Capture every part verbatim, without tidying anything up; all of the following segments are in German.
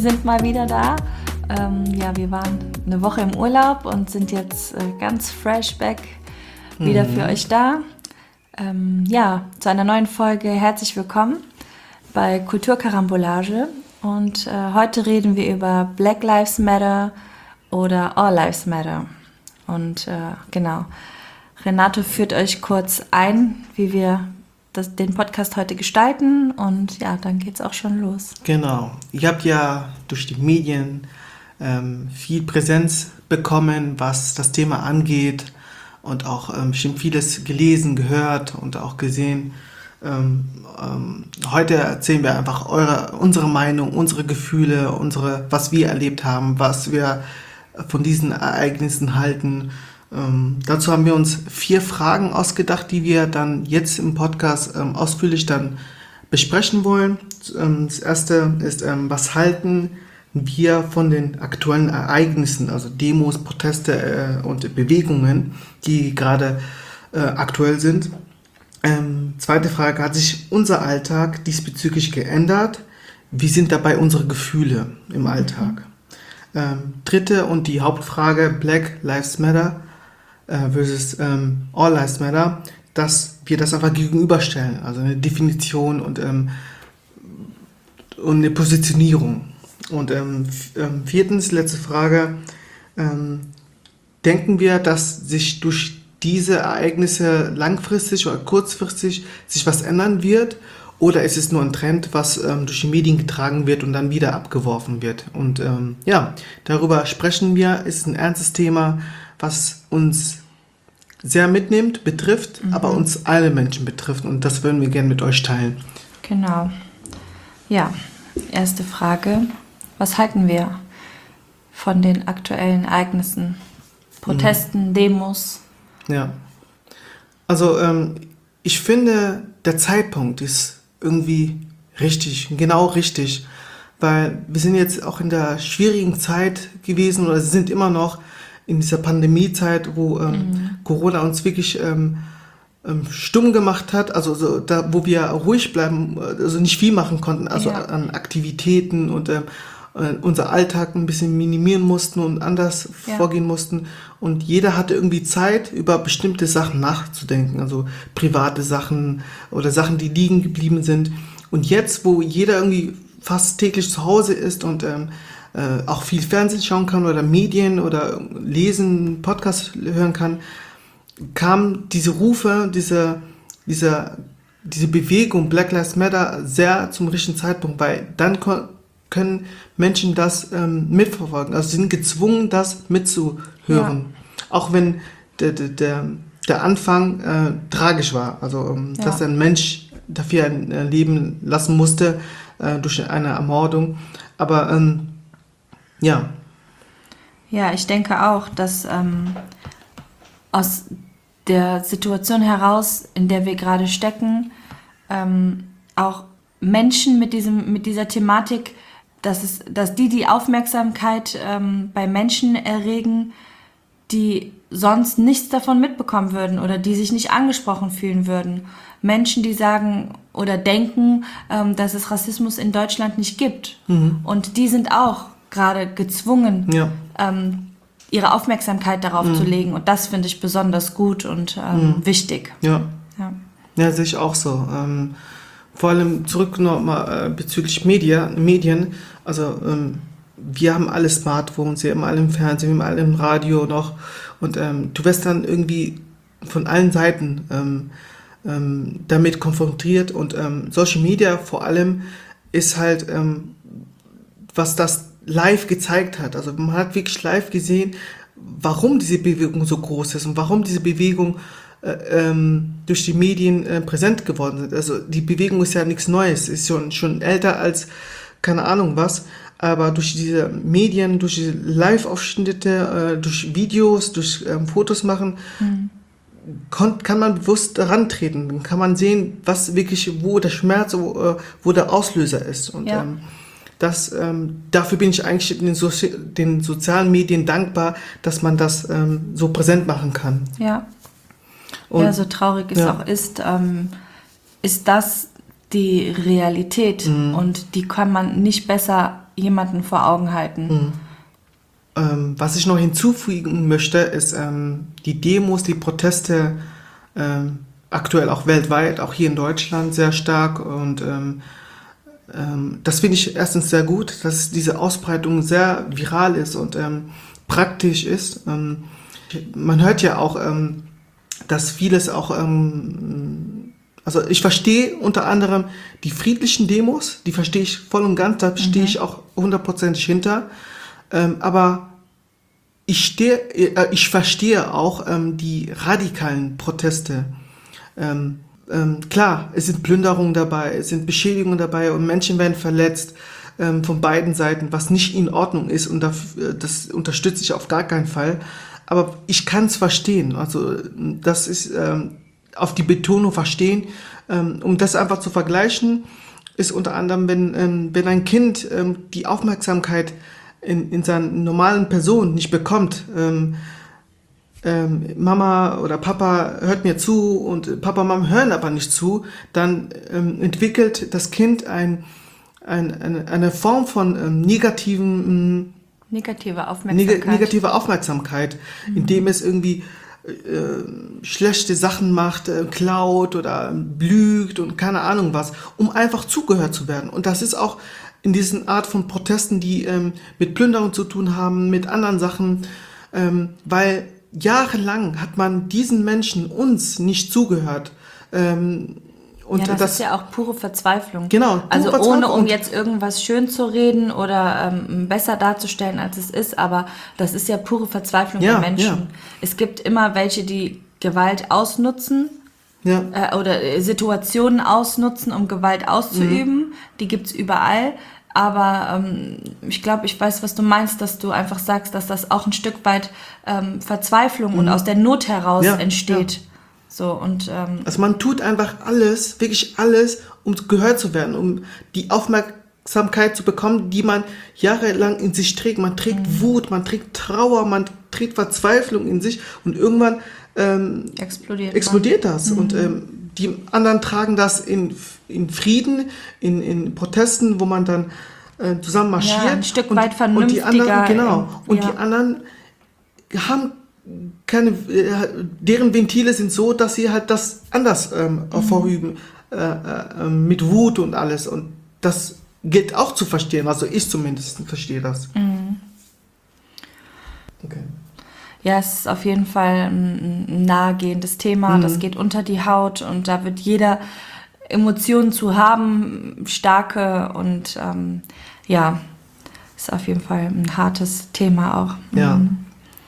sind mal wieder da. Ähm, ja, wir waren eine Woche im Urlaub und sind jetzt äh, ganz fresh back wieder mhm. für euch da. Ähm, ja, zu einer neuen Folge herzlich willkommen bei Kulturkarambolage. Und äh, heute reden wir über Black Lives Matter oder All Lives Matter. Und äh, genau, Renato führt euch kurz ein, wie wir das, den Podcast heute gestalten. Und ja, dann geht's auch schon los. Genau, ihr habt ja durch die Medien ähm, viel Präsenz bekommen, was das Thema angeht. Und auch ähm, bestimmt vieles gelesen, gehört und auch gesehen. Ähm, ähm, heute erzählen wir einfach eure, unsere Meinung, unsere Gefühle, unsere, was wir erlebt haben, was wir von diesen Ereignissen halten. Ähm, dazu haben wir uns vier Fragen ausgedacht, die wir dann jetzt im Podcast ähm, ausführlich dann besprechen wollen. Ähm, das erste ist, ähm, was halten wir von den aktuellen Ereignissen, also Demos, Proteste äh, und Bewegungen, die gerade äh, aktuell sind. Ähm, zweite Frage, hat sich unser Alltag diesbezüglich geändert? Wie sind dabei unsere Gefühle im Alltag? Mhm. Ähm, dritte und die Hauptfrage, Black Lives Matter äh, versus ähm, All Lives Matter, dass wir das einfach gegenüberstellen, also eine Definition und, ähm, und eine Positionierung. Und ähm, viertens, letzte Frage, ähm, denken wir, dass sich durch diese Ereignisse langfristig oder kurzfristig sich was ändern wird, oder ist es nur ein Trend, was ähm, durch die Medien getragen wird und dann wieder abgeworfen wird? Und ähm, ja, darüber sprechen wir, ist ein ernstes Thema, was uns sehr mitnimmt, betrifft, mhm. aber uns alle Menschen betrifft, und das würden wir gerne mit euch teilen. Genau. Ja, erste Frage. Was halten wir von den aktuellen Ereignissen, Protesten, mhm. Demos? Ja, also ähm, ich finde, der Zeitpunkt ist irgendwie richtig, genau richtig, weil wir sind jetzt auch in der schwierigen Zeit gewesen oder sind immer noch in dieser Pandemiezeit, wo ähm, mhm. Corona uns wirklich ähm, ähm, stumm gemacht hat, also so, da, wo wir ruhig bleiben, also nicht viel machen konnten, also ja. an Aktivitäten und ähm, unser Alltag ein bisschen minimieren mussten und anders ja. vorgehen mussten. Und jeder hatte irgendwie Zeit, über bestimmte Sachen nachzudenken, also private Sachen oder Sachen, die liegen geblieben sind. Und jetzt, wo jeder irgendwie fast täglich zu Hause ist und ähm, äh, auch viel Fernsehen schauen kann oder Medien oder lesen, Podcasts hören kann, kamen diese Rufe, diese, diese, diese Bewegung Black Lives Matter sehr zum richtigen Zeitpunkt, weil dann kon- können Menschen das ähm, mitverfolgen. Also sie sind gezwungen, das mitzuhören. Ja. Auch wenn der, der, der Anfang äh, tragisch war. Also ähm, ja. dass ein Mensch dafür ein äh, Leben lassen musste äh, durch eine Ermordung. Aber ähm, ja. Ja, ich denke auch, dass ähm, aus der Situation heraus, in der wir gerade stecken, ähm, auch Menschen mit diesem, mit dieser Thematik, dass, es, dass die die Aufmerksamkeit ähm, bei Menschen erregen, die sonst nichts davon mitbekommen würden oder die sich nicht angesprochen fühlen würden. Menschen, die sagen oder denken, ähm, dass es Rassismus in Deutschland nicht gibt. Mhm. Und die sind auch gerade gezwungen, ja. ähm, ihre Aufmerksamkeit darauf mhm. zu legen. Und das finde ich besonders gut und ähm, mhm. wichtig. Ja, ja. ja sehe ich auch so. Ähm Vor allem zurück nochmal äh, bezüglich Media, Medien. Also ähm, wir haben alle Smartphones, wir haben alle im Fernsehen, wir haben alle im Radio noch. Und ähm, du wirst dann irgendwie von allen Seiten ähm, ähm, damit konfrontiert. Und ähm, Social Media vor allem ist halt, ähm, was das live gezeigt hat. Also man hat wirklich live gesehen, warum diese Bewegung so groß ist und warum diese Bewegung Ähm, durch die Medien äh, präsent geworden sind. Also die Bewegung ist ja nichts Neues, ist schon, schon älter als keine Ahnung was, aber durch diese Medien, durch diese Live-Aufschnitte, äh, durch Videos, durch ähm, Fotos machen, mhm. kon- kann man bewusst herantreten, dann kann man sehen, was wirklich, wo der Schmerz, wo, äh, wo der Auslöser ist. Und ja. ähm, das, ähm, dafür bin ich eigentlich den, so- den sozialen Medien dankbar, dass man das ähm, so präsent machen kann. Ja. Und, ja, so traurig es ja. auch ist, ähm, ist das die Realität mhm. und die kann man nicht besser jemanden vor Augen halten. Mhm. Ähm, was ich noch hinzufügen möchte, ist ähm, die Demos, die Proteste, ähm, aktuell auch weltweit, auch hier in Deutschland sehr stark. Und ähm, ähm, das finde ich erstens sehr gut, dass diese Ausbreitung sehr viral ist und ähm, praktisch ist. Ähm, man hört ja auch, ähm, dass vieles auch, ähm, also ich verstehe unter anderem die friedlichen Demos, die verstehe ich voll und ganz, da stehe ich auch hundertprozentig hinter. Ähm, aber ich, stehe, äh, ich verstehe auch ähm, die radikalen Proteste. Ähm, ähm, klar, es sind Plünderungen dabei, es sind Beschädigungen dabei und Menschen werden verletzt ähm, von beiden Seiten, was nicht in Ordnung ist und dafür, das unterstütze ich auf gar keinen Fall. Aber ich kann es verstehen. Also das ist ähm, auf die Betonung verstehen, ähm, um das einfach zu vergleichen, ist unter anderem, wenn, ähm, wenn ein Kind ähm, die Aufmerksamkeit in, in seiner normalen Person nicht bekommt, ähm, ähm, Mama oder Papa hört mir zu und Papa und Mama hören aber nicht zu, dann ähm, entwickelt das Kind ein, ein, eine, eine Form von ähm, negativen Negative Aufmerksamkeit. neg- negative Aufmerksamkeit, Mhm. indem es irgendwie äh, schlechte Sachen macht, äh, klaut oder lügt und keine Ahnung was, um einfach zugehört zu werden. Und das ist auch in diesen Art von Protesten, die ähm, mit Plünderung zu tun haben, mit anderen Sachen, ähm, weil jahrelang hat man diesen Menschen, uns, nicht zugehört. Ähm, und ja, das, das ist ja auch pure Verzweiflung. Genau, pure Also ohne, Verzweiflung. um Und- jetzt irgendwas schön zu reden oder ähm, besser darzustellen, als es ist, aber das ist ja pure Verzweiflung Ja, der Menschen. ja. Es gibt immer welche, die Gewalt ausnutzen Ja, äh, oder äh, Situationen ausnutzen, um Gewalt auszuüben. Mhm. Die gibt's überall. Aber ähm, ich glaube, ich weiß, was du meinst, dass du einfach sagst, dass das auch ein Stück weit ähm, Verzweiflung und aus der Not heraus Ja, entsteht. So und ähm, also man tut einfach alles, wirklich alles, um gehört zu werden, um die Aufmerksamkeit zu bekommen, die man jahrelang in sich trägt. Man trägt Wut, man trägt Trauer, man trägt Verzweiflung in sich und irgendwann ähm, explodiert. explodiert das. Und ähm, die anderen tragen das in, in Frieden, in, in Protesten, wo man dann äh, zusammen marschiert. Ja, ein Stück und, weit und die anderen, vernünftiger, genau. ähm, Und ja. die anderen haben keine, äh, deren Ventile sind so, dass sie halt das anders ähm, vorüben, äh, äh, mit Wut und alles. Und das gilt auch zu verstehen. Also ich zumindest verstehe das. Okay. Ja, es ist auf jeden Fall ein, ein nahegehendes Thema. Mhm. Das geht unter die Haut und da wird jeder Emotionen zu haben, starke und ähm, ja, ist auf jeden Fall ein hartes Thema auch. Ja. Mhm.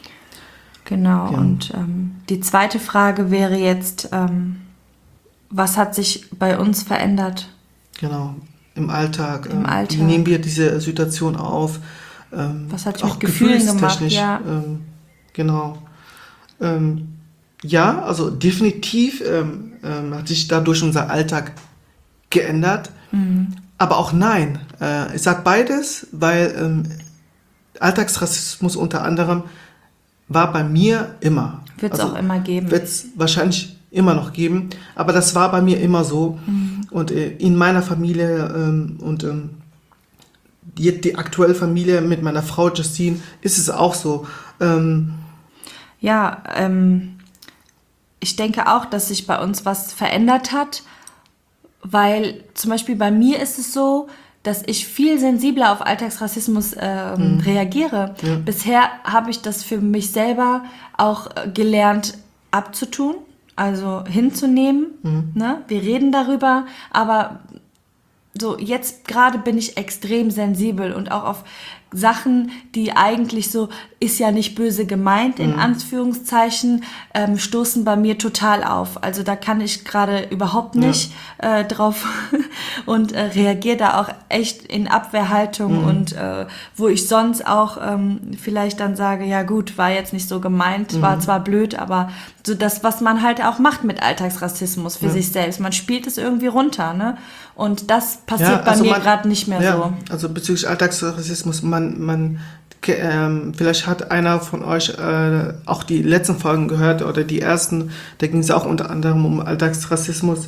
Genau. Ja. Und ähm, die zweite Frage wäre jetzt, ähm, was hat sich bei uns verändert? Genau, im Alltag. Im ähm, Alltag. Wie nehmen wir diese Situation auf? Ähm, Was hat sich auch mit Gefühlen gemacht? gefühlstechnisch, Ja. Ähm, genau. Ähm, ja, also definitiv ähm, ähm, hat sich dadurch unser Alltag geändert. Mhm. Aber auch nein. Äh, ich sage beides, weil ähm, Alltagsrassismus unter anderem war bei mir immer. Wird es Also, auch immer geben. wird es wahrscheinlich immer noch geben, aber das war bei mir immer so. Mhm. Und äh, in meiner Familie ähm, und ähm, die, die aktuelle Familie mit meiner Frau Justine ist es auch so. Ähm, Ja, ähm, ich denke auch, dass sich bei uns was verändert hat, weil zum Beispiel bei mir ist es so, dass ich viel sensibler auf Alltagsrassismus ähm, Mhm. reagiere. Ja. Bisher habe ich das für mich selber auch äh, gelernt abzutun, also hinzunehmen. Mhm. Ne? Wir reden darüber, aber so jetzt gerade bin ich extrem sensibel und auch auf Sachen, die eigentlich so, ist ja nicht böse gemeint, in Anführungszeichen, ähm, stoßen bei mir total auf. Also da kann ich gerade überhaupt nicht äh, drauf und äh, reagiere da auch echt in Abwehrhaltung und äh, wo ich sonst auch ähm, vielleicht dann sage, ja gut, war jetzt nicht so gemeint, war zwar blöd, aber so das, was man halt auch macht mit Alltagsrassismus für Ja. sich selbst, man spielt es irgendwie runter, ne? Und das passiert Ja, bei also mir man- gerade nicht mehr ja, so. also bezüglich Alltagsrassismus, man, man ke- ähm, vielleicht hat einer von euch äh, auch die letzten Folgen gehört oder die ersten, da ging es auch unter anderem um Alltagsrassismus.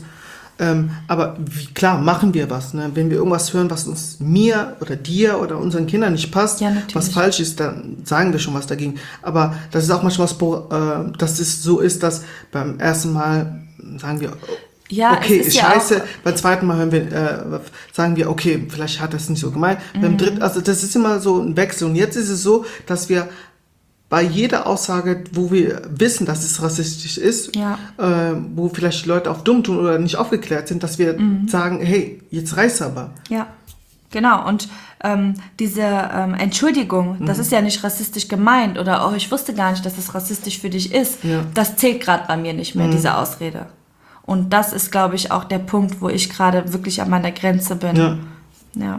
Ähm, aber wie, klar, machen wir was. Ne? Wenn wir irgendwas hören, was uns mir oder dir oder unseren Kindern nicht passt, Ja, was falsch ist, dann sagen wir schon was dagegen. Aber das ist auch manchmal, äh, dass es so ist, dass beim ersten Mal sagen wir, Ja, okay, es ist ist ja scheiße. auch, Beim zweiten Mal hören wir, äh, sagen wir, okay, vielleicht hat das nicht so gemeint. Mhm. Beim dritten, also das ist immer so ein Wechsel. Und jetzt ist es so, dass wir bei jeder Aussage, wo wir wissen, dass es rassistisch ist, ja, äh, wo vielleicht Leute auf dumm tun oder nicht aufgeklärt sind, dass wir Mhm. sagen, hey, jetzt reicht's aber. ja, genau. Und ähm, diese ähm, Entschuldigung, das Mhm. ist ja nicht rassistisch gemeint oder oh, ich wusste gar nicht, dass das rassistisch für dich ist. Ja. Das zählt gerade bei mir nicht mehr, Mhm. diese Ausrede. Und das ist, glaube ich, auch der Punkt, wo ich gerade wirklich an meiner Grenze bin. Ja. Ja.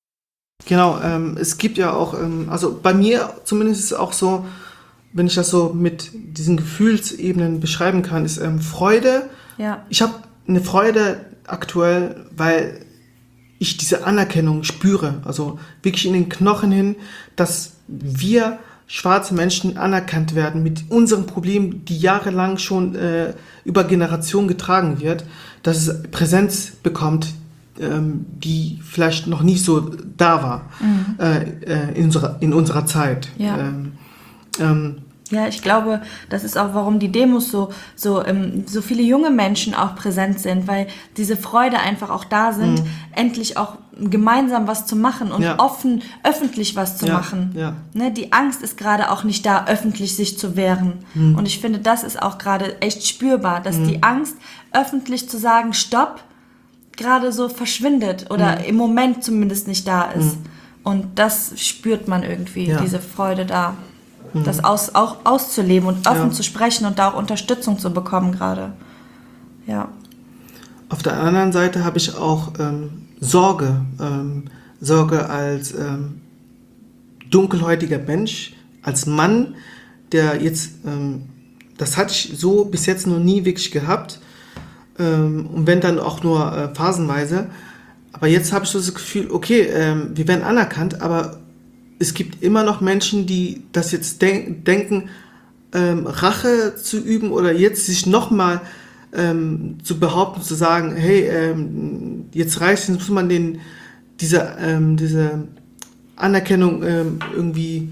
Genau, ähm, es gibt ja auch, ähm, also bei mir zumindest ist es auch so, wenn ich das so mit diesen Gefühlsebenen beschreiben kann, ist ähm, Freude. Ja. Ich habe eine Freude aktuell, weil ich diese Anerkennung spüre, also wirklich in den Knochen hin, dass wir schwarze Menschen anerkannt werden mit unseren Problemen, die jahrelang schon äh, über Generationen getragen wird, dass es Präsenz bekommt, ähm, die vielleicht noch nicht so da war Mhm. äh, äh, in, unserer, in unserer Zeit. Ja. Ähm, ähm, Ja, ich glaube, das ist auch, warum die Demos so, so, ähm, so viele junge Menschen auch präsent sind, weil diese Freude einfach auch da sind, endlich auch gemeinsam was zu machen und Ja. offen, öffentlich was zu Ja, machen. ja. Ne, die Angst ist gerade auch nicht da, öffentlich sich zu wehren. Und ich finde, das ist auch gerade echt spürbar, dass die Angst, öffentlich zu sagen, stopp, gerade so verschwindet oder im Moment zumindest nicht da ist. Und das spürt man irgendwie, Ja. diese Freude da. Das aus, auch auszuleben und offen Ja. zu sprechen und da auch Unterstützung zu bekommen gerade. Ja. Auf der anderen Seite habe ich auch ähm, Sorge. Ähm, Sorge als ähm, dunkelhäutiger Mensch, als Mann, der jetzt, ähm, das hatte ich so bis jetzt noch nie wirklich gehabt. Ähm, und wenn dann auch nur äh, phasenweise. Aber jetzt habe ich so das Gefühl, okay, ähm, wir werden anerkannt, aber es gibt immer noch Menschen, die das jetzt denk- denken, ähm, Rache zu üben oder jetzt sich nochmal ähm, zu behaupten, zu sagen, hey, ähm, jetzt reicht, jetzt muss man den, diese, ähm, diese Anerkennung ähm, irgendwie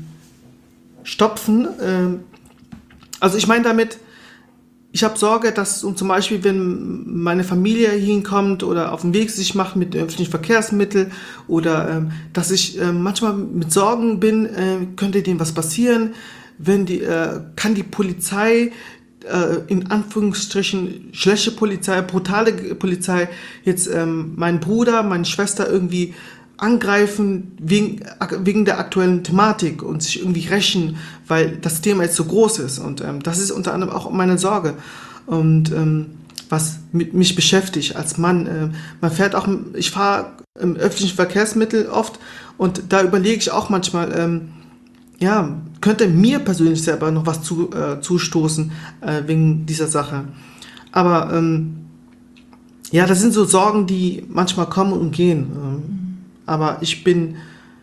stopfen. Ähm, also ich meine damit, ich habe Sorge, dass um zum Beispiel, wenn meine Familie hinkommt oder auf den Weg sich macht mit öffentlichen Verkehrsmitteln oder ähm, dass ich ähm, manchmal mit Sorgen bin, äh, könnte denen was passieren, wenn die, äh, kann die Polizei, äh, in Anführungsstrichen schlechte Polizei, brutale Polizei, jetzt ähm, meinen Bruder, meine Schwester irgendwie angreifen wegen, wegen der aktuellen Thematik und sich irgendwie rächen, weil das Thema jetzt so groß ist. Und ähm, das ist unter anderem auch meine Sorge. Und ähm, was mit mich beschäftigt als Mann. Äh, man fährt auch, ich fahre im öffentlichen Verkehrsmittel oft und da überlege ich auch manchmal, ähm, ja, könnte mir persönlich selber noch was zu, äh, zustoßen äh, wegen dieser Sache. Aber ähm, ja, das sind so Sorgen, die manchmal kommen und gehen. Ähm, Aber ich bin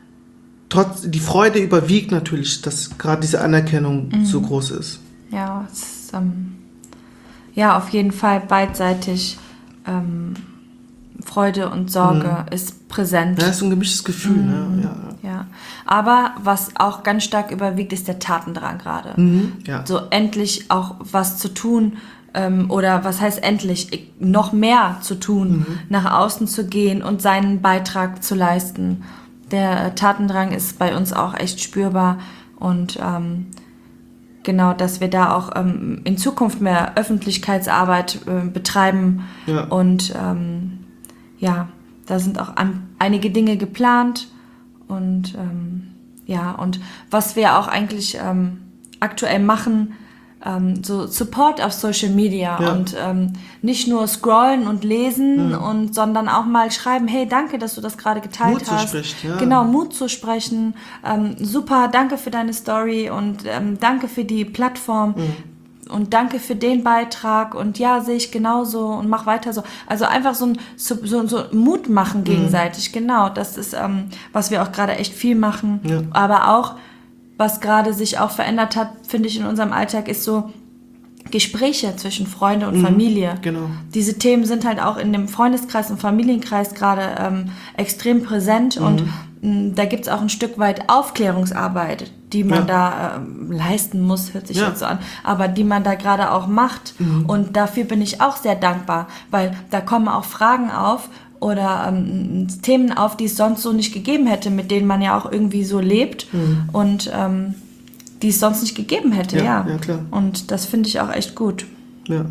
trotz, die Freude überwiegt natürlich, dass gerade diese Anerkennung Mhm. so groß ist. Ja, es ist, ähm, ja, auf jeden Fall beidseitig ähm, Freude und Sorge ist präsent. Ja, das ist so ein gemischtes Gefühl, ne? Ja. Ja. Aber was auch ganz stark überwiegt, ist der Tatendrang gerade. Mhm. Ja. So endlich auch was zu tun ähm, oder was heißt endlich, noch mehr zu tun, nach außen zu gehen und seinen Beitrag zu leisten. Der Tatendrang ist bei uns auch echt spürbar und ähm, genau, dass wir da auch ähm, in Zukunft mehr Öffentlichkeitsarbeit äh, betreiben Ja. und ähm, ja, da sind auch an, einige Dinge geplant und ähm, ja, und was wir auch eigentlich ähm, aktuell machen, ähm, so Support auf Social Media Ja. und ähm, nicht nur scrollen und lesen, und sondern auch mal schreiben, hey, danke, dass du das gerade geteilt Mut hast. zuspricht, ja. Genau, Mut zu sprechen. Ähm, super, danke für deine Story und ähm, danke für die Plattform. Und danke für den Beitrag und ja, sehe ich genauso und mach weiter so. Also einfach so ein so, so, so Mut machen gegenseitig, genau. Das ist, ähm, was wir auch gerade echt viel machen. Ja. Aber auch, was gerade sich auch verändert hat, finde ich, in unserem Alltag, ist so, Gespräche zwischen Freunde und Mhm, Familie. genau. Diese Themen sind halt auch in dem Freundeskreis und Familienkreis gerade ähm, extrem präsent Mhm. und mh, da gibt es auch ein Stück weit Aufklärungsarbeit, die man Ja. da ähm, leisten muss, hört sich Ja. jetzt so an, aber die man da gerade auch macht. Mhm. Und dafür bin ich auch sehr dankbar, weil da kommen auch Fragen auf oder ähm, Themen auf, die es sonst so nicht gegeben hätte, mit denen man ja auch irgendwie so lebt Mhm. und ähm, die es sonst nicht gegeben hätte, Ja, ja. ja, klar. Und das finde ich auch echt gut. Ja.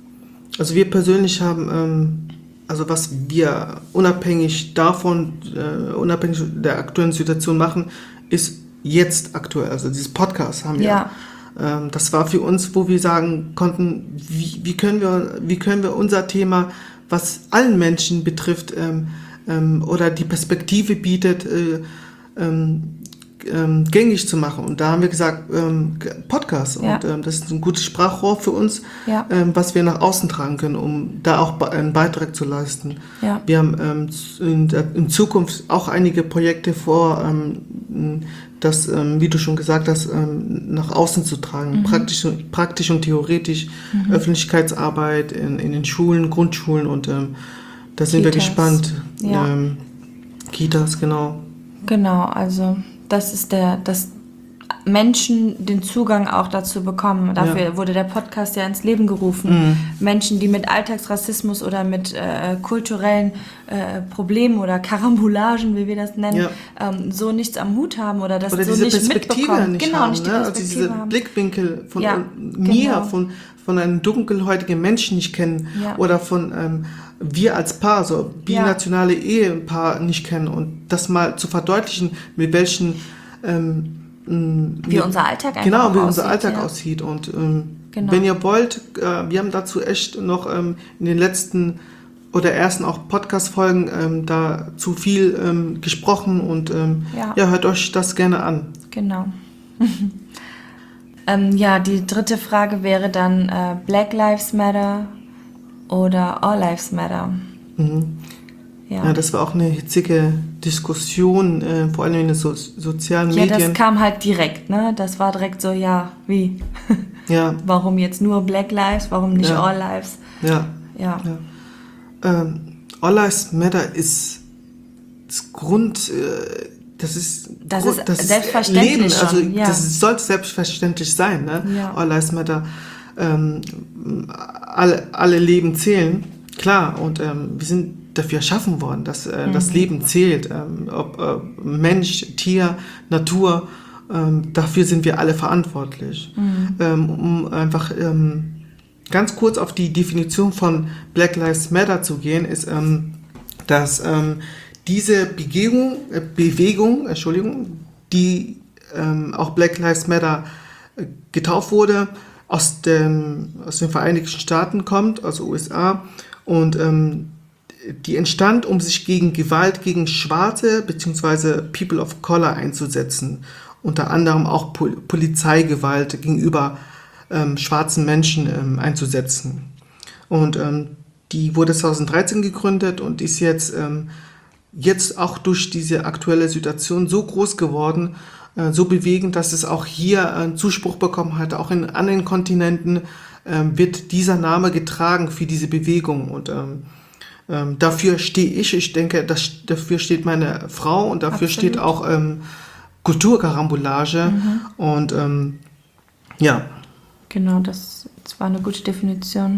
Also wir persönlich haben, ähm, also was wir unabhängig davon, äh, unabhängig der aktuellen Situation machen, ist jetzt aktuell. Also dieses Podcast haben wir. Ja. Ähm, das war für uns, wo wir sagen konnten, wie, wie können wir, wie können wir unser Thema, was allen Menschen betrifft ähm, ähm, oder die Perspektive bietet, äh, ähm, ähm, gängig zu machen. Und da haben wir gesagt, ähm, Podcast. Ja. Und ähm, das ist ein gutes Sprachrohr für uns, Ja. ähm, was wir nach außen tragen können, um da auch be- einen Beitrag zu leisten. Ja. Wir haben ähm, in, der, in Zukunft auch einige Projekte vor, ähm, das, ähm, wie du schon gesagt hast, ähm, nach außen zu tragen. Mhm. Praktisch, praktisch und theoretisch, Mhm. Öffentlichkeitsarbeit in, in den Schulen, Grundschulen und ähm, da sind wir Kitas. gespannt. Ja. Ähm, Kitas, genau. Genau, also das ist der, dass Menschen den Zugang auch dazu bekommen. Dafür Ja. wurde der Podcast ja ins Leben gerufen. Mhm. Menschen, die mit Alltagsrassismus oder mit äh, kulturellen äh, Problemen oder Karambolagen, wie wir das nennen, Ja. ähm, so nichts am Hut haben oder das Oder so diese nicht Perspektive mitbekommen. nicht genau, haben, nicht die ne? Also Perspektive diese haben. Blickwinkel von Ja, un- mir, genau. von, von einem dunkelhäutigen Menschen nicht kennen Ja. oder von ähm, wir als Paar, so binationale Ehepaar nicht kennen und das mal zu verdeutlichen, mit welchen ähm, m, Wie mit, unser Alltag einfach genau, auch wie unser aussieht, Alltag ja. aussieht und ähm, Genau. wenn ihr wollt, äh, wir haben dazu echt noch ähm, in den letzten oder ersten auch Podcast-Folgen ähm, da zu viel ähm, gesprochen und ähm, Ja. ja, hört euch das gerne an. Genau. ähm, ja, die dritte Frage wäre dann äh, Black Lives Matter oder All Lives Matter. Mhm. Ja, Ja, das war auch eine hitzige Diskussion, äh, vor allem in den so sozialen ja, das Medien. kam halt direkt, ne? Das war direkt so, ja, wie? Ja, Warum jetzt nur Black Lives? Warum nicht Ja. All Lives? ja, Ja, ja. Ähm, All Lives Matter ist das Grund, äh, das ist Das Grund, ist selbstverständlich Leben, also schon, ja. das sollte selbstverständlich sein, ne? Ja. All Lives Matter, ähm, alle, alle Leben zählen, klar, und ähm, wir sind dafür erschaffen worden, dass äh, Mhm. das Leben zählt, ähm, ob äh, Mensch, Tier, Natur, ähm, dafür sind wir alle verantwortlich. Mhm. Ähm, um einfach ähm, ganz kurz auf die Definition von Black Lives Matter zu gehen, ist, ähm, dass ähm, diese Bewegung, äh, Bewegung, Entschuldigung, die ähm, auch Black Lives Matter äh, getauft wurde, aus, dem, aus den Vereinigten Staaten kommt, also U S A, und ähm, die entstand, um sich gegen Gewalt gegen Schwarze bzw. People of Color einzusetzen. Unter anderem auch Pol Polizeigewalt gegenüber ähm, schwarzen Menschen ähm, einzusetzen. Und ähm, die wurde zweitausenddreizehn gegründet und ist jetzt, ähm, jetzt auch durch diese aktuelle Situation so groß geworden, äh, so bewegend, dass es auch hier einen Zuspruch bekommen hat. Auch in anderen Kontinenten ähm, wird dieser Name getragen für diese Bewegung. Und ähm, ähm, dafür stehe ich. Ich denke, das, dafür steht meine Frau und dafür Absolut. steht auch ähm, Kulturkarambolage. Mhm. Und ähm, ja. Genau, das, das war eine gute Definition.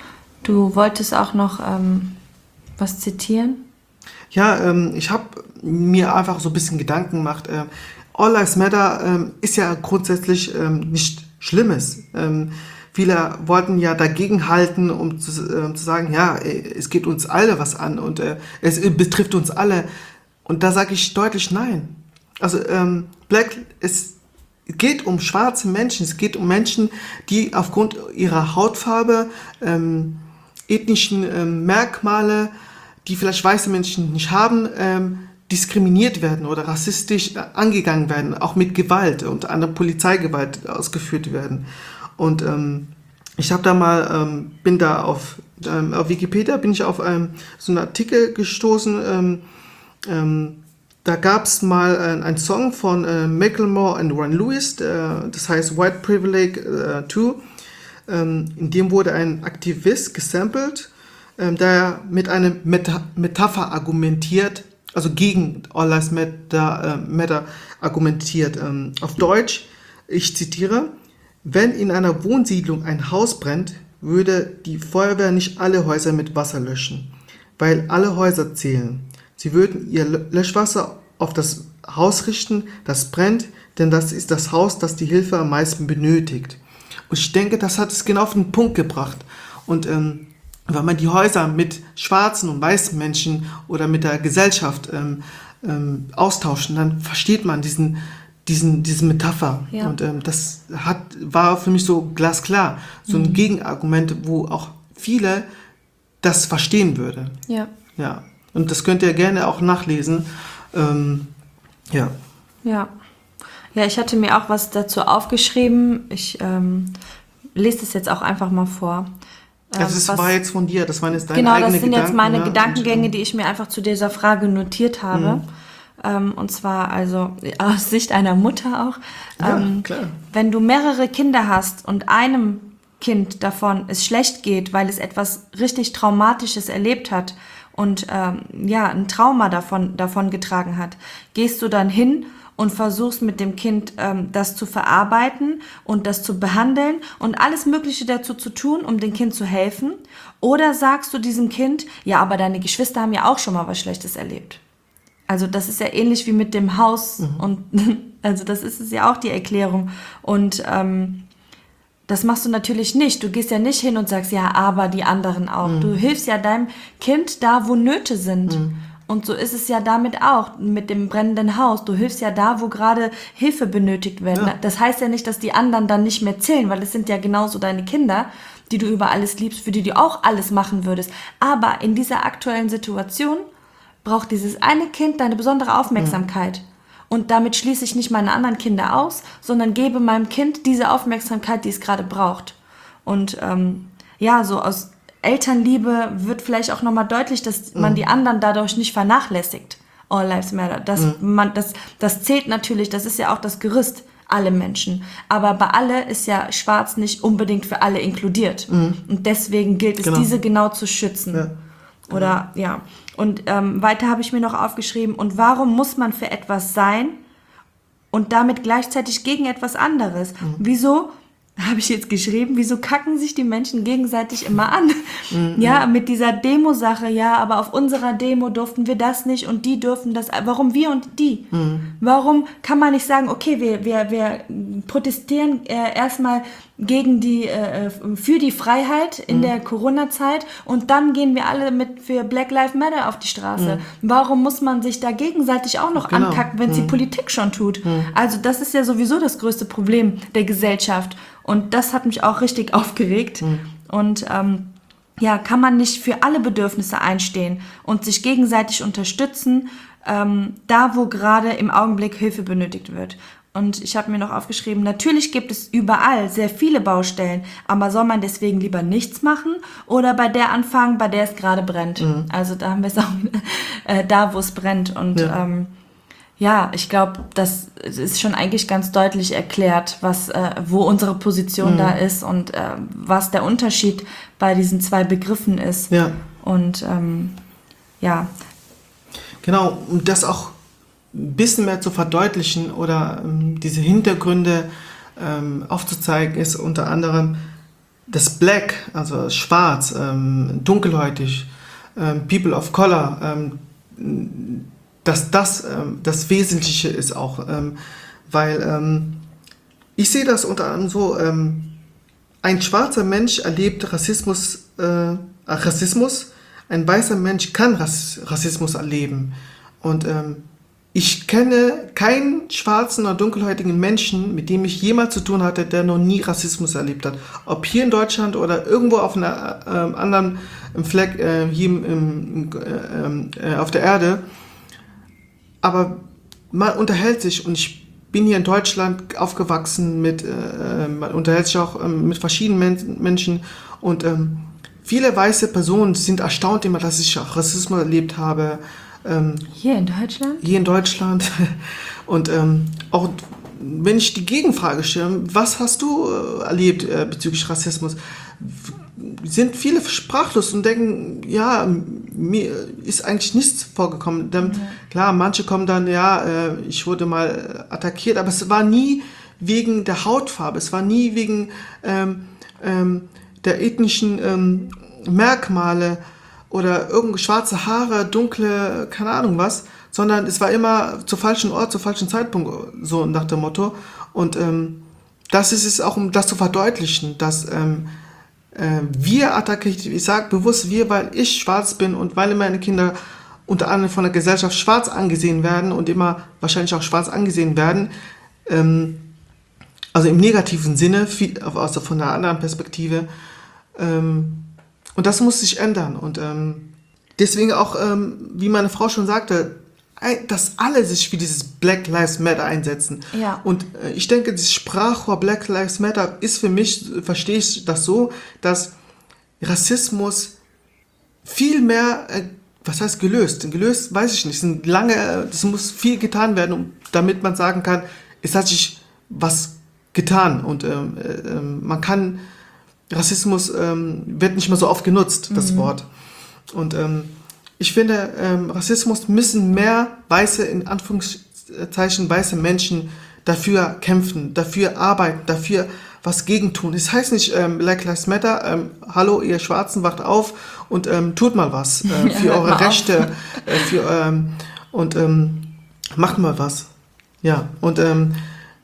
Du wolltest auch noch ähm, was zitieren? Ja, ähm, ich habe mir einfach so ein bisschen Gedanken gemacht. Äh, All Lives Matter ähm, ist ja grundsätzlich ähm, nicht Schlimmes. Ähm, viele wollten ja dagegen halten, um zu, äh, zu sagen, ja, es geht uns alle was an und äh, es betrifft uns alle. Und da sage ich deutlich nein. Also ähm, Black, es geht um schwarze Menschen, es geht um Menschen, die aufgrund ihrer Hautfarbe, ähm, ethnischen ähm, Merkmale, die vielleicht weiße Menschen nicht haben, ähm, diskriminiert werden oder rassistisch äh, angegangen werden, auch mit Gewalt, unter anderem Polizeigewalt ausgeführt werden. Und ähm, ich habe da mal, ähm, bin da auf, ähm, auf Wikipedia, bin ich auf ähm, so einen Artikel gestoßen, ähm, ähm, da gab es mal äh, einen Song von äh, Macklemore und Ron Lewis, äh, das heißt White Privilege äh, zwei. Ähm, in dem wurde ein Aktivist gesampelt, ähm, der mit einer Meta- Metapher argumentiert, also gegen All Lives Matter, äh, Matter argumentiert. Ähm, auf Deutsch, ich zitiere: Wenn in einer Wohnsiedlung ein Haus brennt, würde die Feuerwehr nicht alle Häuser mit Wasser löschen, weil alle Häuser zählen. Sie würden ihr Löschwasser auf das Haus richten, das brennt, denn das ist das Haus, das die Hilfe am meisten benötigt. Und ich denke, das hat es genau auf den Punkt gebracht. Und ähm, wenn man die Häuser mit schwarzen und weißen Menschen oder mit der Gesellschaft ähm, ähm, austauschen, dann versteht man diesen, diesen, diese Metapher. Ja. Und ähm, das hat, war für mich so glasklar, so ein Mhm. Gegenargument, wo auch viele das verstehen würden. Ja. Ja. Und das könnt ihr gerne auch nachlesen. Ähm, ja. Ja. Ja, ich hatte mir auch was dazu aufgeschrieben. Ich ähm, lese das jetzt auch einfach mal vor. Ähm, Also das was- war jetzt von dir, das waren jetzt deine Genau, eigenen das sind Gedanken. jetzt meine ja? Gedankengänge, Und, die ich mir einfach zu dieser Frage notiert habe. Ähm, und zwar also aus Sicht einer Mutter auch. Ja, ähm, klar. Wenn du mehrere Kinder hast und einem Kind davon es schlecht geht, weil es etwas richtig Traumatisches erlebt hat und ähm, ja, ein Trauma davon, davon getragen hat, gehst du dann hin und versuchst mit dem Kind ähm, das zu verarbeiten und das zu behandeln und alles Mögliche dazu zu tun, um dem Kind zu helfen? Oder sagst du diesem Kind, ja, aber deine Geschwister haben ja auch schon mal was Schlechtes erlebt? Also das ist ja ähnlich wie mit dem Haus und also das ist es ja auch die Erklärung. Und ähm, das machst du natürlich nicht. Du gehst ja nicht hin und sagst, ja, aber die anderen auch. Du hilfst ja deinem Kind da, wo Nöte sind. Und so ist es ja damit auch, mit dem brennenden Haus. Du hilfst ja da, wo gerade Hilfe benötigt wird. Ja. Das heißt ja nicht, dass die anderen dann nicht mehr zählen, weil es sind ja genauso deine Kinder, die du über alles liebst, für die du auch alles machen würdest. Aber in dieser aktuellen Situation braucht dieses eine Kind deine besondere Aufmerksamkeit. Und damit schließe ich nicht meine anderen Kinder aus, sondern gebe meinem Kind diese Aufmerksamkeit, die es gerade braucht. Und ähm, ja, so aus Elternliebe wird vielleicht auch nochmal deutlich, dass man die anderen dadurch nicht vernachlässigt. All Lives Matter. Das, man, das, das zählt natürlich, das ist ja auch das Gerüst, alle Menschen. Aber bei alle ist ja Schwarz nicht unbedingt für alle inkludiert. Und deswegen gilt es, Genau. diese genau zu schützen. Ja. Oder ja. Und ähm, weiter habe ich mir noch aufgeschrieben, und warum muss man für etwas sein und damit gleichzeitig gegen etwas anderes? Wieso, habe ich jetzt geschrieben, wieso kacken sich die Menschen gegenseitig immer an? Ja, mit dieser Demo-Sache, ja, aber auf unserer Demo durften wir das nicht und die dürfen das. Warum wir und die? Warum kann man nicht sagen, okay, wir, wir, wir protestieren äh, erstmal gegen die, äh, für die Freiheit in der Corona-Zeit und dann gehen wir alle mit für Black Lives Matter auf die Straße. Warum muss man sich da gegenseitig auch noch Genau. ankacken, wenn es die Politik schon tut? Also das ist ja sowieso das größte Problem der Gesellschaft. Und das hat mich auch richtig aufgeregt. Und ähm, ja, kann man nicht für alle Bedürfnisse einstehen und sich gegenseitig unterstützen, ähm, da wo gerade im Augenblick Hilfe benötigt wird. Und ich habe mir noch aufgeschrieben, natürlich gibt es überall sehr viele Baustellen, aber soll man deswegen lieber nichts machen oder bei der anfangen, bei der es gerade brennt? Mhm. Also da haben wir es auch äh, da, wo es brennt. Und Ja. ähm, ja, ich glaube, das ist schon eigentlich ganz deutlich erklärt, was, äh, wo unsere Position Mhm. da ist und äh, was der Unterschied bei diesen zwei Begriffen ist. Ja, Und ähm, ja, genau. Um das auch ein bisschen mehr zu verdeutlichen oder ähm, diese Hintergründe ähm, aufzuzeigen, ist unter anderem das Black, also schwarz, ähm, dunkelhäutig, ähm, People of Color, ähm, dass das ähm, das Wesentliche ist auch, ähm, weil ähm, ich sehe das unter anderem so, ähm, ein schwarzer Mensch erlebt Rassismus, äh, Rassismus, ein weißer Mensch kann Rass Rassismus erleben und ähm, ich kenne keinen schwarzen oder dunkelhäutigen Menschen, mit dem ich jemals zu tun hatte, der noch nie Rassismus erlebt hat. Ob hier in Deutschland oder irgendwo auf einer äh, anderen Fleck äh, hier im, im, äh, äh, auf der Erde. Aber man unterhält sich, und ich bin hier in Deutschland aufgewachsen, mit, äh, man unterhält sich auch ähm, mit verschiedenen Men Menschen und ähm, viele weiße Personen sind erstaunt immer, dass ich auch Rassismus erlebt habe. Ähm, hier in Deutschland? hier in Deutschland und ähm, auch wenn ich die Gegenfrage stelle, was hast du äh, erlebt äh, bezüglich Rassismus, sind viele sprachlos und denken, ja, mir ist eigentlich nichts vorgekommen. Dann, mhm. Klar, manche kommen dann, ja, äh, ich wurde mal attackiert, aber es war nie wegen der Hautfarbe, es war nie wegen ähm, ähm, der ethnischen ähm, Merkmale oder irgend schwarze Haare, dunkle, keine Ahnung was, sondern es war immer zur falschen Ort, zur falschen Zeitpunkt, so nach dem Motto. Und ähm, das ist es auch, um das zu verdeutlichen, dass ähm, äh, wir attackiert, ich sage bewusst wir, weil ich schwarz bin und weil meine Kinder unter anderem von der Gesellschaft schwarz angesehen werden und immer wahrscheinlich auch schwarz angesehen werden, ähm, also im negativen Sinne, viel, also von einer anderen Perspektive. Ähm, und das muss sich ändern. Und ähm, deswegen auch, ähm, wie meine Frau schon sagte, dass alle sich für dieses Black Lives Matter einsetzen. Ja. Und äh, ich denke, dieses Sprachrohr Black Lives Matter ist für mich, verstehe ich das so, dass Rassismus viel mehr, äh, was heißt gelöst? Gelöst weiß ich nicht. Es sind lange, es muss viel getan werden, um, damit man sagen kann, es hat sich was getan. Und ähm, äh, man kann, Rassismus ähm, wird nicht mehr so oft genutzt, das mhm. Wort. Und ähm, ich finde, ähm, Rassismus müssen mehr weiße, in Anführungszeichen weiße Menschen dafür kämpfen, dafür arbeiten, dafür was gegen tun. Es heißt nicht ähm, Black Lives Matter, ähm, hallo ihr Schwarzen, wacht auf und ähm, tut mal was äh, für ja, eure Rechte äh, für, ähm, und ähm, macht mal was. Ja, und ähm,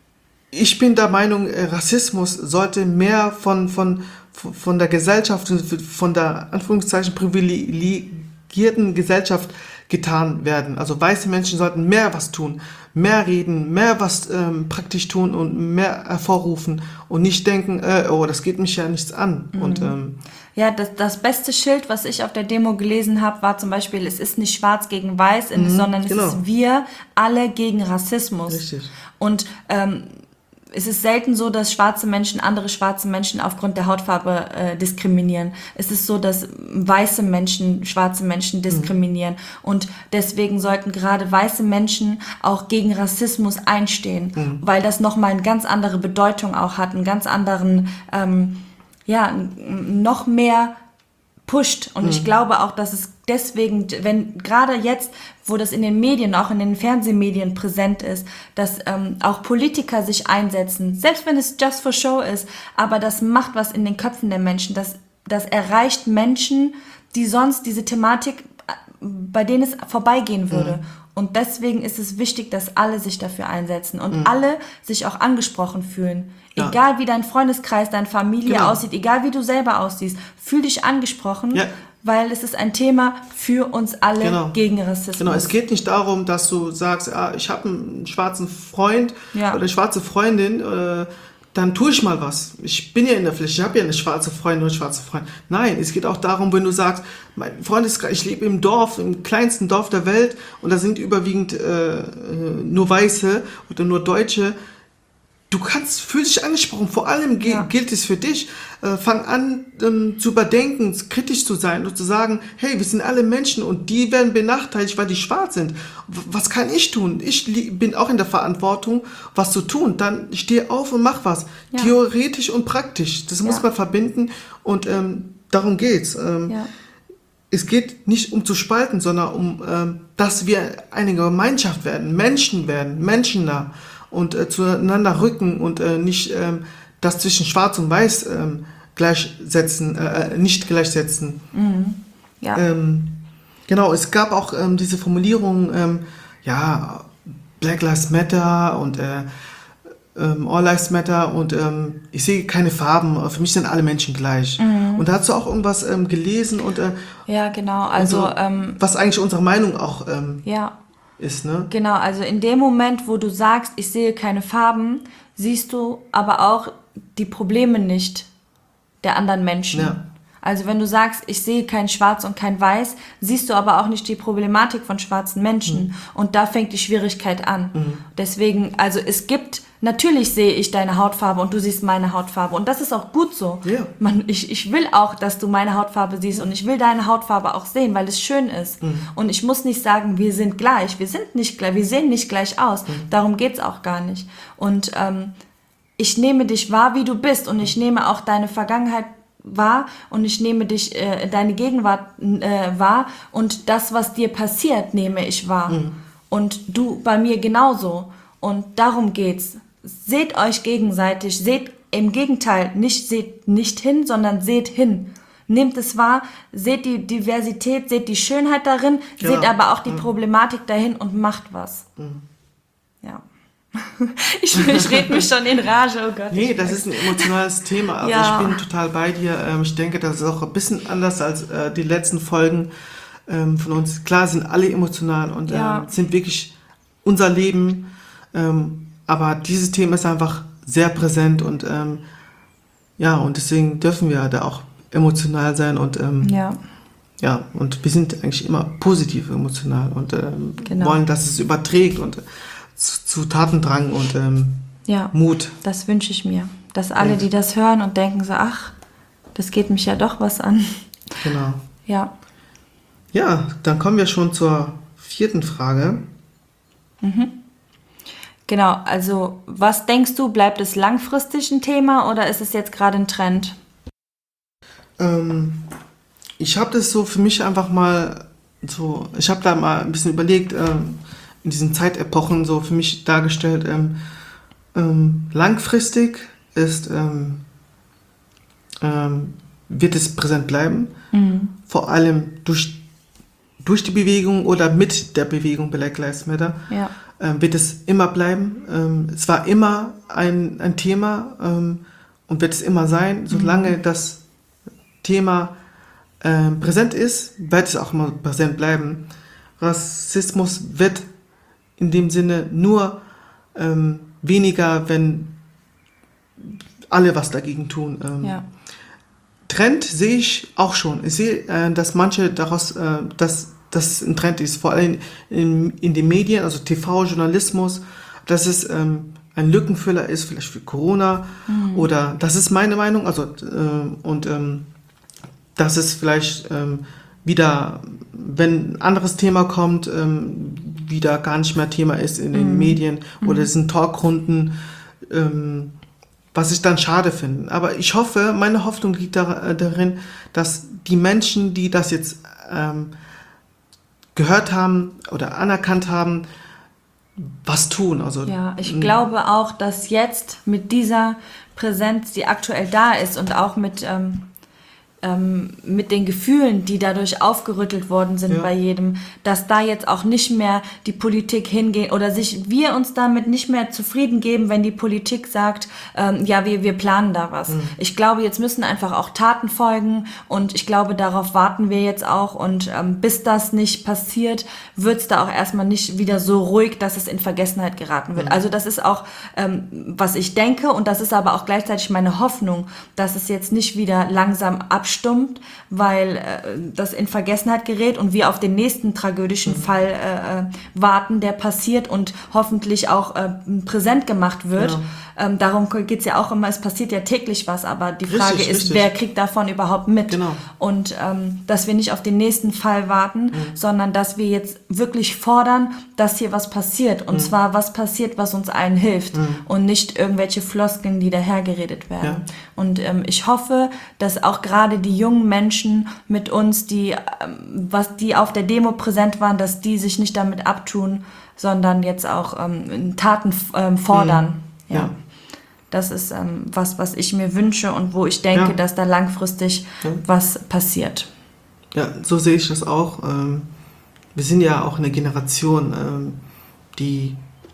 ich bin der Meinung, Rassismus sollte mehr von, von, von der Gesellschaft, von der Anführungszeichen privilegierten Gesellschaft getan werden. Also weiße Menschen sollten mehr was tun, mehr reden, mehr was ähm, praktisch tun und mehr hervorrufen und nicht denken, äh, oh, das geht mich ja nichts an. Mhm. Und, ähm, ja, das, das beste Schild, was ich auf der Demo gelesen habe, war zum Beispiel, es ist nicht schwarz gegen weiß, mhm, sondern genau. Es ist wir alle gegen Rassismus. Richtig. Und ähm, es ist selten so, dass schwarze Menschen andere schwarze Menschen aufgrund der Hautfarbe äh, diskriminieren. Es ist so, dass weiße Menschen schwarze Menschen diskriminieren. Mhm. Und deswegen sollten gerade weiße Menschen auch gegen Rassismus einstehen, mhm. weil das nochmal eine ganz andere Bedeutung auch hat, einen ganz anderen, ähm, ja, noch mehr pusht. Und mhm. ich glaube auch, dass es deswegen, wenn gerade jetzt, wo das in den Medien, auch in den Fernsehmedien präsent ist, dass ähm, auch Politiker sich einsetzen, selbst wenn es just for show ist, aber das macht was in den Köpfen der Menschen. Das, das erreicht Menschen, die sonst diese Thematik, bei denen es vorbeigehen würde. Mhm. Und deswegen ist es wichtig, dass alle sich dafür einsetzen und mhm. alle sich auch angesprochen fühlen. Ja. Egal wie dein Freundeskreis, deine Familie genau. aussieht, egal wie du selber aussiehst, fühl dich angesprochen, ja. weil es ist ein Thema für uns alle genau. gegen Rassismus. Genau, es geht nicht darum, dass du sagst, ah, ich habe einen schwarzen Freund ja. oder eine schwarze Freundin, äh, dann tue ich mal was. Ich bin ja in der Pflicht, ich habe ja eine schwarze Freundin oder schwarze Freund. Nein, es geht auch darum, wenn du sagst, mein Freundeskreis, ich lebe im Dorf, im kleinsten Dorf der Welt und da sind überwiegend äh, nur Weiße oder nur Deutsche. Du kannst, fühl dich angesprochen, vor allem ge- ja. gilt es für dich, äh, fang an ähm, zu überdenken, kritisch zu sein und zu sagen, hey, wir sind alle Menschen und die werden benachteiligt, weil die schwarz sind. W- was kann ich tun? Ich li- bin auch in der Verantwortung, was zu tun. Dann steh auf und mach was. Ja. Theoretisch und praktisch. Das muss ja. man verbinden und ähm, darum geht's. Ähm, ja. Es geht nicht um zu spalten, sondern um, ähm, dass wir eine Gemeinschaft werden, Menschen werden, menschennah. Und äh, zueinander rücken und äh, nicht ähm, das zwischen Schwarz und Weiß ähm, gleichsetzen, äh, nicht gleichsetzen. Mhm. Ja. Ähm, genau, es gab auch ähm, diese Formulierung, ähm, ja, Black Lives Matter und äh, ähm, All Lives Matter und ähm, ich sehe keine Farben, für mich sind alle Menschen gleich. Mhm. Und da hast du auch irgendwas ähm, gelesen und äh, ja, genau, also unsere, ähm, was eigentlich unsere Meinung auch ähm, ja. ist, ne? Genau, also in dem Moment, wo du sagst, ich sehe keine Farben, siehst du aber auch die Probleme nicht der anderen Menschen. Ja. Also wenn du sagst, ich sehe kein Schwarz und kein Weiß, siehst du aber auch nicht die Problematik von schwarzen Menschen. Mhm. Und da fängt die Schwierigkeit an. Mhm. Deswegen, also es gibt, natürlich sehe ich deine Hautfarbe und du siehst meine Hautfarbe. Und das ist auch gut so. Yeah. Man, ich, ich will auch, dass du meine Hautfarbe siehst und ich will deine Hautfarbe auch sehen, weil es schön ist. Mhm. Und ich muss nicht sagen, wir sind gleich. Wir sind nicht gleich, wir sehen nicht gleich aus. Mhm. Darum geht's auch gar nicht. Und ähm, ich nehme dich wahr, wie du bist. Und ich nehme auch deine Vergangenheit wahr und ich nehme dich, äh, deine Gegenwart äh, wahr und das, was dir passiert, nehme ich wahr. Mhm. Und du bei mir genauso. Und darum geht's. Seht euch gegenseitig, seht im Gegenteil, nicht seht nicht hin, sondern seht hin. Nehmt es wahr, seht die Diversität, seht die Schönheit darin, ja. seht aber auch die mhm. Problematik dahin und macht was. Mhm. Ja. Ich, ich rede mich schon in Rage, oh Gott. Nee, das ist ein emotionales Thema. Also ja. ich bin total bei dir. Ich denke, das ist auch ein bisschen anders als die letzten Folgen von uns. Klar sind alle emotional und ja. sind wirklich unser Leben. Aber dieses Thema ist einfach sehr präsent und ja, und deswegen dürfen wir da auch emotional sein und ja. ja, und wir sind eigentlich immer positiv emotional und genau. wollen, dass es überträgt und Zu, zu Tatendrang und ähm, ja, Mut. Das wünsche ich mir. Dass alle, die das hören und denken so, ach, das geht mich ja doch was an. Genau. Ja. Ja, dann kommen wir schon zur vierten Frage. Mhm. Genau, also was denkst du, bleibt es langfristig ein Thema oder ist es jetzt gerade ein Trend? Ähm, ich habe das so für mich einfach mal so, ich habe da mal ein bisschen überlegt, ähm, in diesen Zeitepochen so für mich dargestellt. Ähm, ähm, langfristig ist, ähm, ähm, wird es präsent bleiben, mhm. vor allem durch, durch die Bewegung oder mit der Bewegung Black Lives Matter ja. ähm, wird es immer bleiben. Ähm, es war immer ein, ein Thema ähm, und wird es immer sein, solange mhm. das Thema äh, präsent ist, wird es auch immer präsent bleiben. Rassismus wird in dem Sinne nur ähm, weniger, wenn alle was dagegen tun. Ähm, ja. Trend sehe ich auch schon. Ich sehe, äh, dass manche daraus, äh, dass das ein Trend ist, vor allem in, in den Medien, also T V, Journalismus, dass es ähm, ein Lückenfüller ist, vielleicht für Corona mhm. oder, das ist meine Meinung, also äh, und ähm, dass es vielleicht ähm, wieder, wenn ein anderes Thema kommt, ähm, wieder gar nicht mehr Thema ist in den mm. Medien oder es sind Talkrunden, ähm, was ich dann schade finde. Aber ich hoffe, meine Hoffnung liegt da, darin, dass die Menschen, die das jetzt ähm, gehört haben oder anerkannt haben, was tun. Also, ja, ich m- glaube auch, dass jetzt mit dieser Präsenz, die aktuell da ist und auch mit... Ähm Ähm, mit den Gefühlen, die dadurch aufgerüttelt worden sind ja. bei jedem, dass da jetzt auch nicht mehr die Politik hingehen oder sich wir uns damit nicht mehr zufrieden geben, wenn die Politik sagt, ähm, ja, wir, wir planen da was. Mhm. Ich glaube, jetzt müssen einfach auch Taten folgen und ich glaube, darauf warten wir jetzt auch und ähm, bis das nicht passiert, wird es da auch erstmal nicht wieder so ruhig, dass es in Vergessenheit geraten wird. Mhm. Also das ist auch, ähm, was ich denke und das ist aber auch gleichzeitig meine Hoffnung, dass es jetzt nicht wieder langsam abstimmt, weil äh, das in Vergessenheit gerät und wir auf den nächsten tragödischen mhm. Fall äh, warten, der passiert und hoffentlich auch äh, präsent gemacht wird. Ja. Ähm, darum geht es ja auch immer, es passiert ja täglich was, aber die Frage richtig, ist, richtig. wer kriegt davon überhaupt mit? Genau. Und ähm, dass wir nicht auf den nächsten Fall warten, mhm. sondern dass wir jetzt wirklich fordern, dass hier was passiert. Und mhm. zwar was passiert, was uns allen hilft mhm. und nicht irgendwelche Floskeln, die dahergeredet werden. Ja. Und ähm, ich hoffe, dass auch gerade die jungen Menschen mit uns, die, ähm, was, die auf der Demo präsent waren, dass die sich nicht damit abtun, sondern jetzt auch ähm, Taten ähm, fordern. Mhm. Ja. ja. Das ist ähm, was, was ich mir wünsche und wo ich denke, ja. dass da langfristig ja. was passiert. Ja, so sehe ich das auch. Ähm, wir sind ja auch eine Generation, ähm, die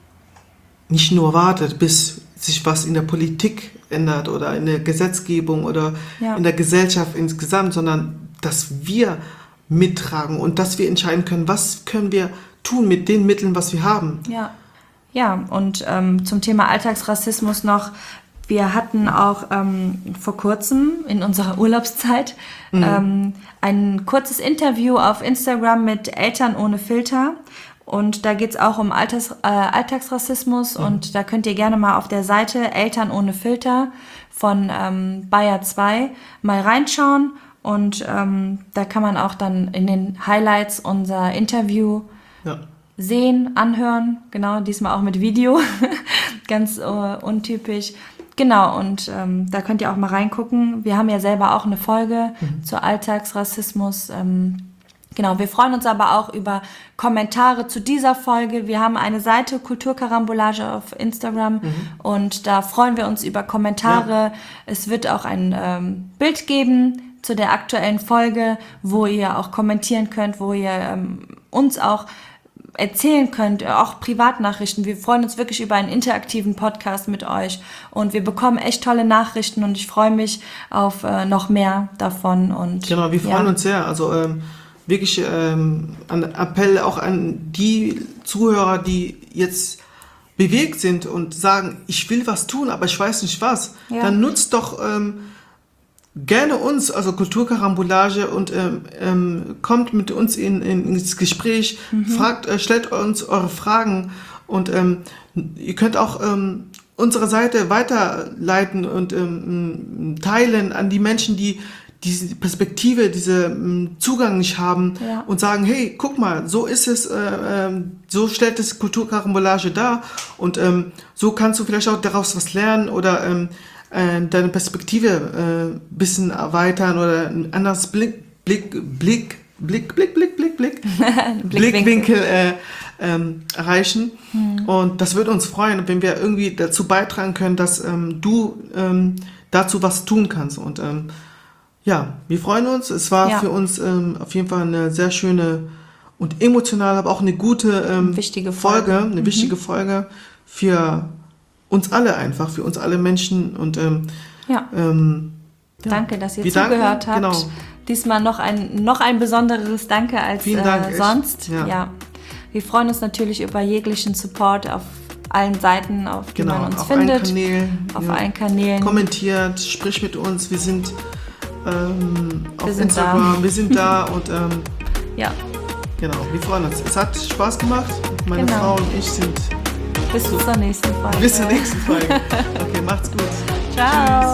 nicht nur wartet, bis sich was in der Politik ändert oder in der Gesetzgebung oder ja. in der Gesellschaft insgesamt, sondern dass wir mittragen und dass wir entscheiden können, was können wir tun mit den Mitteln, was wir haben. Ja. Ja, und ähm, zum Thema Alltagsrassismus noch, wir hatten auch ähm, vor kurzem in unserer Urlaubszeit mhm. ähm, ein kurzes Interview auf Instagram mit Eltern ohne Filter. Und da geht's auch um Alters, äh, Alltagsrassismus. Mhm. Und da könnt ihr gerne mal auf der Seite Eltern ohne Filter von ähm, Bayer zwei mal reinschauen. Und ähm, da kann man auch dann in den Highlights unser Interview ja. sehen, anhören. Genau, diesmal auch mit Video. Ganz äh, untypisch. Genau, und ähm, da könnt ihr auch mal reingucken. Wir haben ja selber auch eine Folge mhm. zu Alltagsrassismus. Ähm, genau, wir freuen uns aber auch über Kommentare zu dieser Folge. Wir haben eine Seite Kulturkarambolage auf Instagram mhm. und da freuen wir uns über Kommentare. Ja. Es wird auch ein ähm, Bild geben zu der aktuellen Folge, wo ihr auch kommentieren könnt, wo ihr ähm, uns auch erzählen könnt, auch Privatnachrichten. Wir freuen uns wirklich über einen interaktiven Podcast mit euch und wir bekommen echt tolle Nachrichten und ich freue mich auf äh, noch mehr davon. Und genau, wir freuen ja. uns sehr. Also ähm, wirklich ähm, ein Appell auch an die Zuhörer, die jetzt bewegt sind und sagen, ich will was tun, aber ich weiß nicht was. Ja. Dann nutzt doch ähm, gerne uns, also Kulturkarambolage und ähm, ähm, kommt mit uns in, in, ins Gespräch, mhm. fragt, äh, stellt uns eure Fragen und ähm, ihr könnt auch ähm, unsere Seite weiterleiten und ähm, teilen an die Menschen, die diese Perspektive, diesen Zugang nicht haben ja. und sagen, hey, guck mal, so ist es, äh, äh, so stellt es Kulturkarambolage dar und ähm, so kannst du vielleicht auch daraus was lernen oder ähm, deine Perspektive ein äh, bisschen erweitern oder ein anderes Blick, Blick, Blick, Blick, Blick, Blick, Blick, Blick, Blickwinkel äh, ähm, erreichen. Hm. Und das würde uns freuen, wenn wir irgendwie dazu beitragen können, dass ähm, du ähm, dazu was tun kannst. Und ähm, ja, wir freuen uns. Es war ja. für uns ähm, auf jeden Fall eine sehr schöne und emotionale, aber auch eine gute ähm, wichtige Folge. Folge, eine mhm. wichtige Folge für uns alle einfach, für uns alle Menschen und ähm, ja. Ähm, ja. Danke, dass ihr Wir zugehört danken, habt. Genau. Diesmal noch ein, noch ein besonderes Danke als Vielen Dank, äh, sonst. Ja. ja. Wir freuen uns natürlich über jeglichen Support auf allen Seiten, auf die genau, man uns auf findet. Allen Kanälen, auf ja. allen Kanälen. Kommentiert, sprich mit uns. Wir sind ähm, auf wir sind Instagram, da. wir sind da und ähm, ja. Genau, wir freuen uns. Es hat Spaß gemacht. Meine genau. Frau und ich sind bis zur nächsten Folge. Bis zur nächsten Folge. Okay, macht's gut. Ciao. Tschüss.